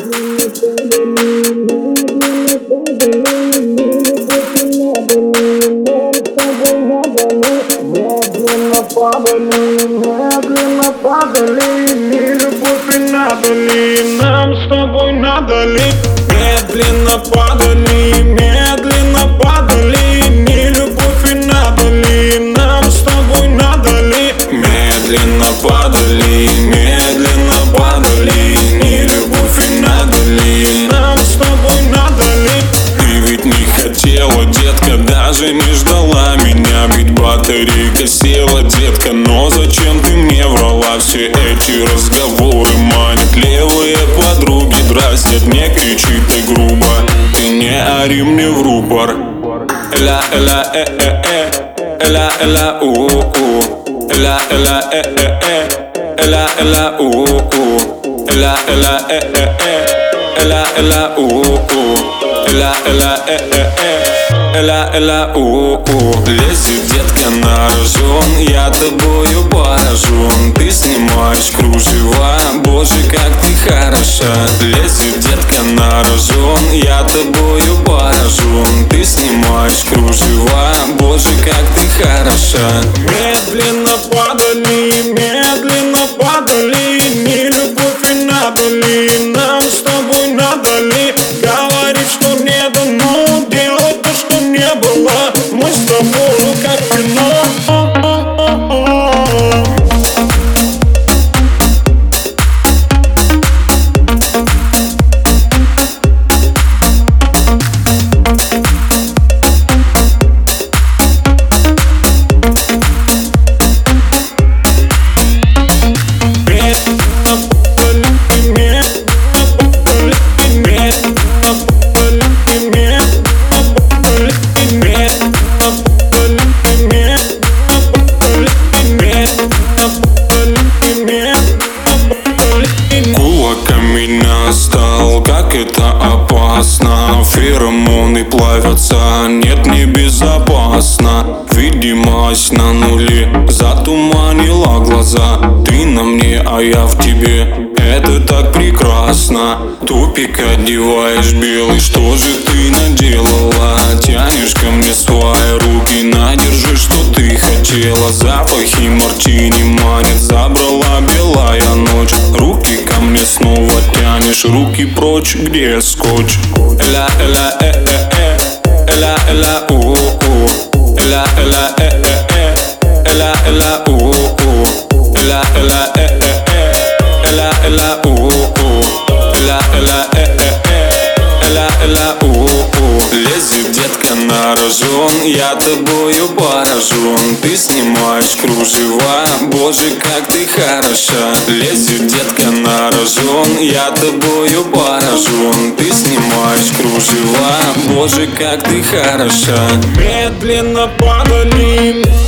Медленно падали, ни любовь и надо ли, нам с тобой надо ли? Медленно падали, ни любовь и надо ли, нам с тобой надо ли? Медленно падали, ни любовь и надо ли, нам с тобой надо ли? Ты ведь не хотела, детка, даже не ждала меня, ведь батарейка села, детка, но зачем ты мне врала? Все эти разговоры манят, левые подруги дразнят, не кричи ты грубо, ты не ори мне в рупор. Эля, эля, эля, эля, у-у, эля, эля, эля, эля, у-у, эля, эля, эля, эля, у-у, эля, эля, эля, у-у. Лезет детка на рожон, я тобою поражен. Ты снимаешь кружева, боже, как ты хороша. Лезет детка на рожон, я тобою поражен. Ты снимаешь кружева, боже, как ты хороша. Медленно падали, ни любовь и надо ли, нам с тобой надо ли? Говоришь, что не дано делать то, что не было. Мы с тобой как кино. Стал, как это опасно. Феромоны плавятся, нет, не безопасно. Видимость на нуле затуманила глаза. Ты на мне, а я в тебе, это так прекрасно. Тупик одеваешь белый, что же ты наделала? Тянешь ко мне свои руки, надержи, что ты хотела. Запахи мартини манят, забрала белая ночь. Руки ко мне снова тянешь, руки прочь, где скотч? Эля, эля, эля, эля, у-у, эля, эля, эля, эля, у-у, эля, эля, эля, эля, у-у, эля, эля, эля, эля, у-у. Лезет детка на рожон, я тобою поражен. Ты снимаешь кружева, боже, как ты хороша. Лезет детка на рожон, я тобою поражен. Ты снимаешь кружева, боже, как ты хороша. Медленно падали.